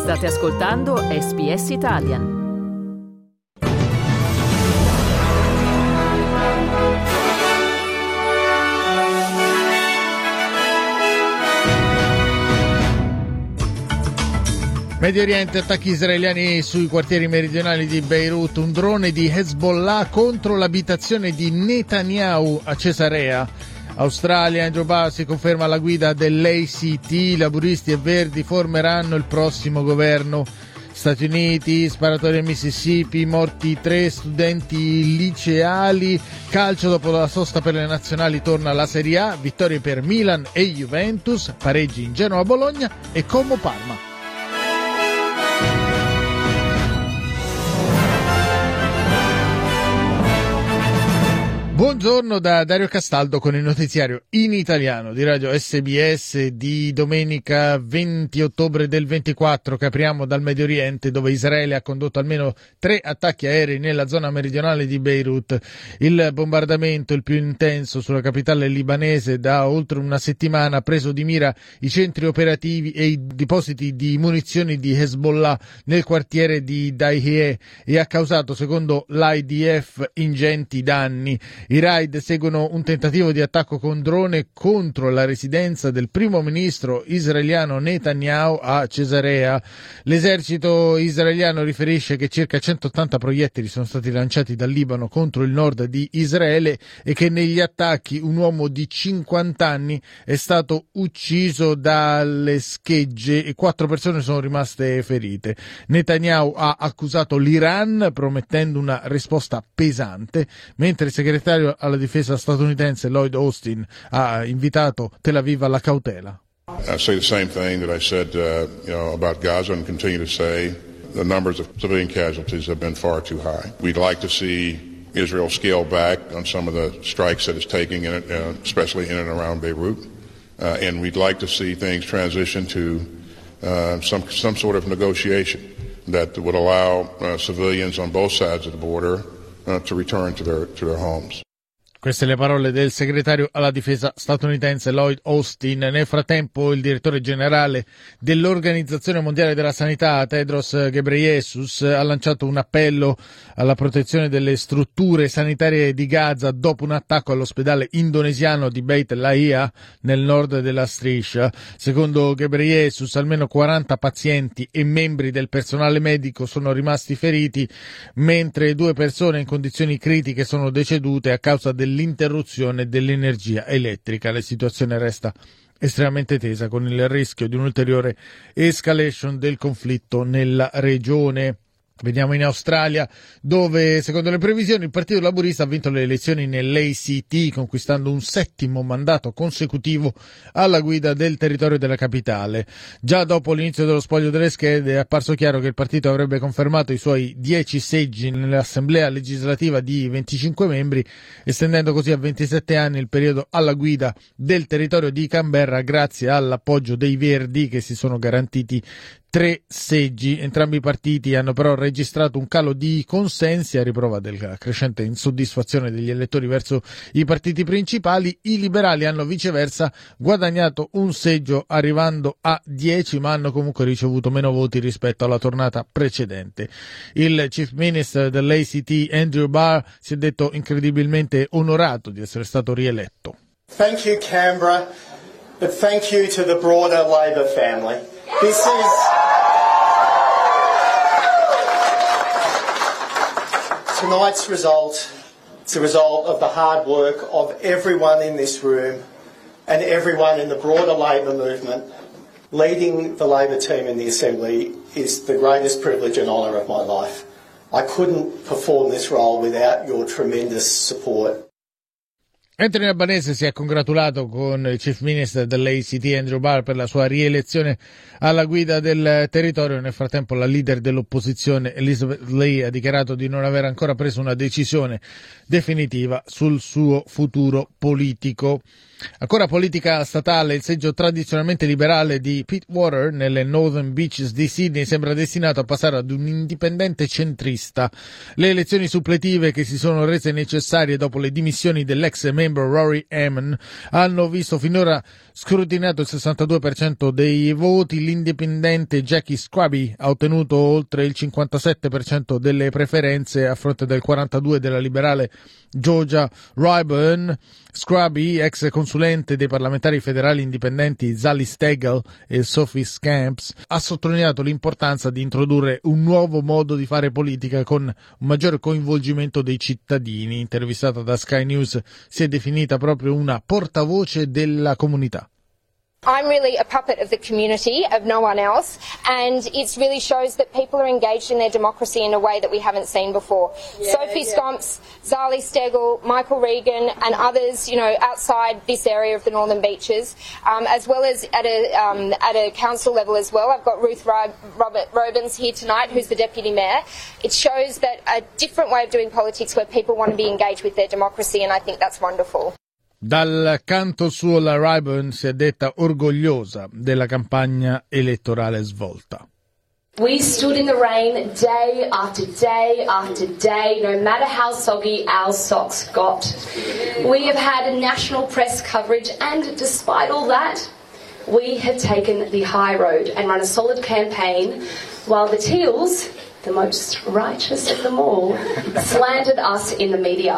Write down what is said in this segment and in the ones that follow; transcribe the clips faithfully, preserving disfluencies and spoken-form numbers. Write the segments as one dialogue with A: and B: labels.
A: State ascoltando S B S Italian.
B: Medio Oriente, attacchi israeliani sui quartieri meridionali di Beirut, un drone di Hezbollah contro l'abitazione di Netanyahu a Cesarea. Australia, Andrew Barr si conferma alla guida dell'A C T, laburisti e verdi formeranno il prossimo governo. Stati Uniti, sparatorie a Mississippi, morti tre studenti liceali. Calcio, dopo la sosta per le nazionali torna alla Serie A, vittorie per Milan e Juventus, pareggi in Genoa-Bologna e Como-Parma. Buongiorno da Dario Castaldo con il notiziario in italiano di Radio S B S di domenica venti ottobre del ventiquattro, che apriamo dal Medio Oriente, dove Israele ha condotto almeno tre attacchi aerei nella zona meridionale di Beirut. Il bombardamento, il più intenso sulla capitale libanese da oltre una settimana, ha preso di mira i centri operativi e i depositi di munizioni di Hezbollah nel quartiere di Dahiyeh e ha causato, secondo l'I D F, ingenti danni. I raid seguono un tentativo di attacco con drone contro la residenza del primo ministro israeliano Netanyahu a Cesarea. L'esercito israeliano riferisce che circa centottanta proiettili sono stati lanciati dal Libano contro il nord di Israele e che negli attacchi un uomo di cinquanta anni è stato ucciso dalle schegge e quattro persone sono rimaste ferite. Netanyahu ha accusato l'Iran promettendo una risposta pesante, mentre il segretario alla difesa statunitense Lloyd Austin ha invitato Tel Aviv alla cautela.
C: I say the same thing that I said uh, you know, about Gaza and continue to say. The numbers of civilian casualties have been far too high. We'd like to see Israel scale back on some of the strikes that it's taking, in it, uh, especially in and around Beirut. Uh, and we'd like to see things transition to uh, some, some sort of negotiation that would allow uh, civilians on both sides of the border uh, to return to their, to their homes.
B: Queste le parole del segretario alla difesa statunitense Lloyd Austin. Nel frattempo il direttore generale dell'Organizzazione Mondiale della Sanità, Tedros Ghebreyesus, ha lanciato un appello alla protezione delle strutture sanitarie di Gaza dopo un attacco all'ospedale indonesiano di Beit Lahia nel nord della striscia. Secondo Ghebreyesus almeno quaranta pazienti e membri del personale medico sono rimasti feriti, mentre due persone in condizioni critiche sono decedute a causa del l'interruzione dell'energia elettrica. La situazione resta estremamente tesa, con il rischio di un'ulteriore escalation del conflitto nella regione. Veniamo in Australia, dove secondo le previsioni il Partito Laburista ha vinto le elezioni nell'A C T, conquistando un settimo mandato consecutivo alla guida del territorio della capitale. Già dopo l'inizio dello spoglio delle schede è apparso chiaro che il partito avrebbe confermato i suoi dieci seggi nell'assemblea legislativa di venticinque membri, estendendo così a ventisette anni il periodo alla guida del territorio di Canberra, grazie all'appoggio dei Verdi, che si sono garantiti tre seggi. Entrambi i partiti hanno però registrato un calo di consensi a riprova della crescente insoddisfazione degli elettori verso i partiti principali. I liberali hanno viceversa guadagnato un seggio arrivando a dieci, ma hanno comunque ricevuto meno voti rispetto alla tornata precedente. Il Chief Minister dell'A C T, Andrew Barr, si è detto incredibilmente onorato di essere stato rieletto.
D: Thank you, Canberra, but thank you to the broader Labor family. This is tonight's result. It's a result of the hard work of everyone in this room and everyone in the broader Labor movement. Leading the Labor team in the Assembly is the greatest privilege and honour of my life. I couldn't perform this role without your tremendous support.
B: Anthony Albanese si è congratulato con il Chief Minister dell'A C T Andrew Barr per la sua rielezione alla guida del territorio. Nel frattempo la leader dell'opposizione Elizabeth Lee ha dichiarato di non aver ancora preso una decisione definitiva sul suo futuro politico. Ancora politica statale, il seggio tradizionalmente liberale di Pittwater nelle Northern Beaches di Sydney sembra destinato a passare ad un indipendente centrista. Le elezioni suppletive che si sono rese necessarie dopo le dimissioni dell'ex mayor Labour Rory Eamon hanno visto finora scrutinato il sessantadue per cento dei voti. L'indipendente Jackie Scrubby ha ottenuto oltre il cinquantasette per cento delle preferenze a fronte del quarantadue per cento della liberale Georgia Ryburn. Scrubby, ex consulente dei parlamentari federali indipendenti Sally Stegall e Sophie Scamps, ha sottolineato l'importanza di introdurre un nuovo modo di fare politica con un maggiore coinvolgimento dei cittadini. Intervistata da Sky News, si è definita proprio una portavoce della comunità.
E: I'm really a puppet of the community, of no one else, and it really shows that people are engaged in their democracy in a way that we haven't seen before. Yeah, Sophie yeah. Scamps, Zali Stegall, Michael Regan and others, you know, outside this area of the Northern Beaches, um, as well as at a um, at a council level as well. I've got Ruth Robert Robins here tonight, who's the Deputy Mayor. It shows that a different way of doing politics where people want to be engaged with their democracy, and I think that's wonderful.
B: Dal canto suo la Ryburn si è detta orgogliosa della campagna elettorale svolta.
F: We stood in the rain day after day after day, no matter how soggy our socks got. We have had national press coverage, and despite all that, we have taken the high road and run a solid campaign, while the Teals, the most righteous of them all, slandered us in the media.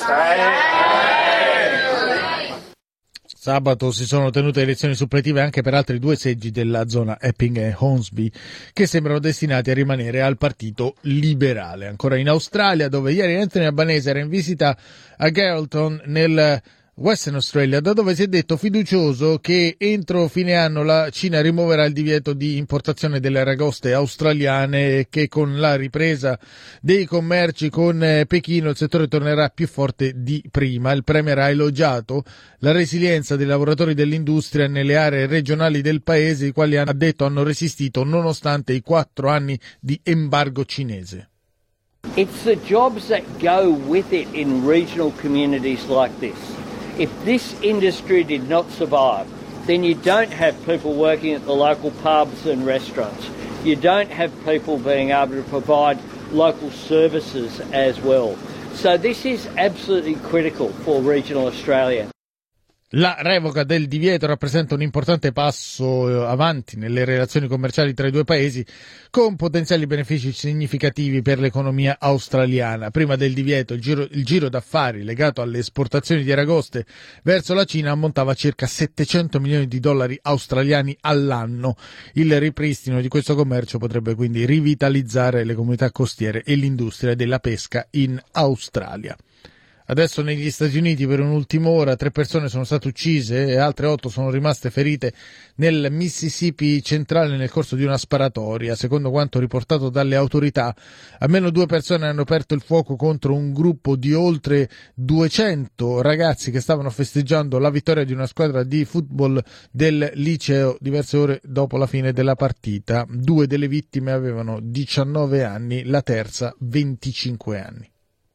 B: Sabato si sono tenute elezioni suppletive anche per altri due seggi della zona Epping e Hornsby, che sembrano destinati a rimanere al partito liberale. Ancora in Australia, dove ieri Anthony Albanese era in visita a Geraldton nel Western Australia, da dove si è detto fiducioso che entro fine anno la Cina rimuoverà il divieto di importazione delle aragoste australiane e che con la ripresa dei commerci con Pechino il settore tornerà più forte di prima. Il premier ha elogiato la resilienza dei lavoratori dell'industria nelle aree regionali del paese, i quali ha detto hanno resistito nonostante i quattro anni di embargo cinese.
G: It's the jobs that go with it in regional communities like this. If this industry did not survive, then you don't have people working at the local pubs and restaurants. You don't have people being able to provide local services as well. So this is absolutely critical for regional Australia.
B: La revoca del divieto rappresenta un importante passo avanti nelle relazioni commerciali tra i due paesi, con potenziali benefici significativi per l'economia australiana. Prima del divieto il giro, il giro d'affari legato alle esportazioni di aragoste verso la Cina ammontava a circa settecento milioni di dollari australiani all'anno. Il ripristino di questo commercio potrebbe quindi rivitalizzare le comunità costiere e l'industria della pesca in Australia. Adesso negli Stati Uniti per un'ultima ora tre persone sono state uccise e altre otto sono rimaste ferite nel Mississippi centrale nel corso di una sparatoria. Secondo quanto riportato dalle autorità, almeno due persone hanno aperto il fuoco contro un gruppo di oltre duecento ragazzi che stavano festeggiando la vittoria di una squadra di football del liceo diverse ore dopo la fine della partita. Due delle vittime avevano diciannove anni, la terza venticinque anni.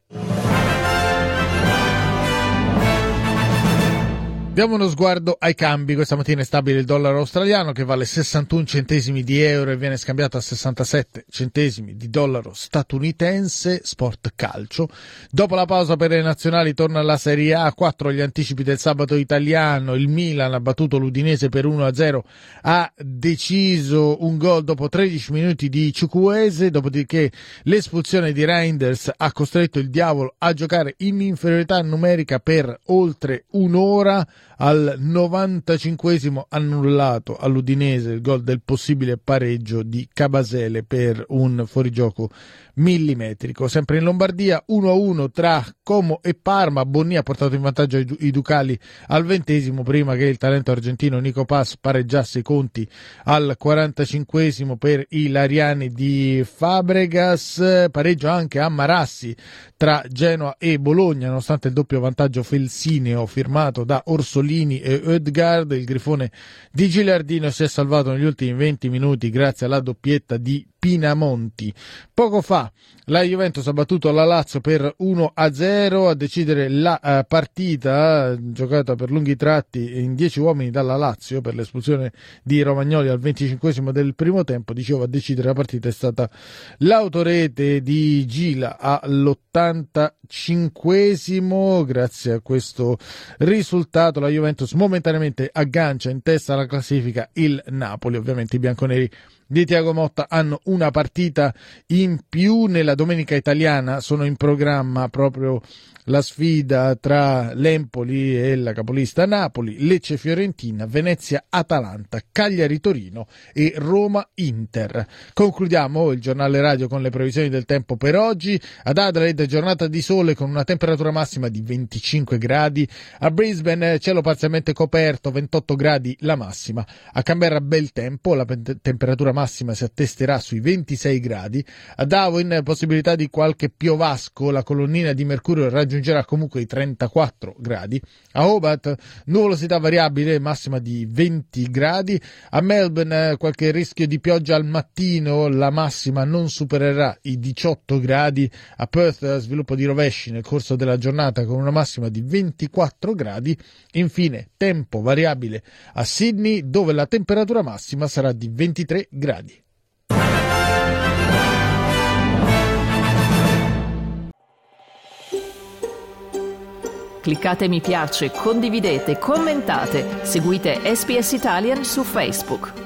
B: Diamo uno sguardo ai cambi. Questa mattina è stabile il dollaro australiano che vale sessantuno centesimi di euro e viene scambiato a sessantasette centesimi di dollaro statunitense. Sport calcio. Dopo la pausa per le nazionali torna la Serie A, quattro gli anticipi del sabato italiano. Il Milan ha battuto l'Udinese per uno a zero, ha deciso un gol dopo tredici minuti di Ciucuese, dopodiché l'espulsione di Reinders ha costretto il Diavolo a giocare in inferiorità numerica per oltre un'ora. Al novantacinquesimo annullato all'Udinese il gol del possibile pareggio di Cabasele per un fuorigioco millimetrico. Sempre in Lombardia uno a uno tra Como e Parma. Bonni ha portato in vantaggio i Ducali al ventesimo prima che il talento argentino Nico Paz pareggiasse i conti al quarantacinquesimo per i Lariani di Fabregas. Pareggio anche a Marassi tra Genoa e Bologna nonostante il doppio vantaggio felsineo firmato da Orsolini e Ødegaard. Il grifone di Gilardino si è salvato negli ultimi venti minuti grazie alla doppietta di Pinamonti. Poco fa la Juventus ha battuto la Lazio per uno a zero, a decidere la uh, partita giocata per lunghi tratti in dieci uomini dalla Lazio per l'espulsione di Romagnoli al venticinquesimo del primo tempo. Dicevo, a decidere la partita è stata l'autorete di Gila all'ottantacinquesimo. Grazie a questo risultato la Juventus momentaneamente aggancia in testa alla classifica il Napoli. Ovviamente i bianconeri di Thiago Motta hanno una partita in più. Nella domenica italiana sono in programma proprio la sfida tra l'Empoli e la capolista Napoli, Lecce-Fiorentina, Venezia-Atalanta, Cagliari-Torino e Roma-Inter. Concludiamo il giornale radio con le previsioni del tempo per oggi. Ad Adelaide giornata di sole con una temperatura massima di venticinque gradi, a Brisbane cielo parzialmente coperto, ventotto gradi la massima, a Canberra bel tempo, la pe- temperatura massima si attesterà sui ventisei gradi, a Darwin possibilità di qualche piovasco, la colonnina di mercurio raggiungerà comunque i trentaquattro gradi, a Hobart nuvolosità variabile, massima di venti gradi, a Melbourne qualche rischio di pioggia al mattino, la massima non supererà i diciotto gradi, a Perth sviluppo di rovesci nel corso della giornata con una massima di ventiquattro gradi, infine tempo variabile a Sydney dove la temperatura massima sarà di ventitré gradi.
A: Cliccate mi piace, condividete, commentate, seguite S B S Italian su Facebook.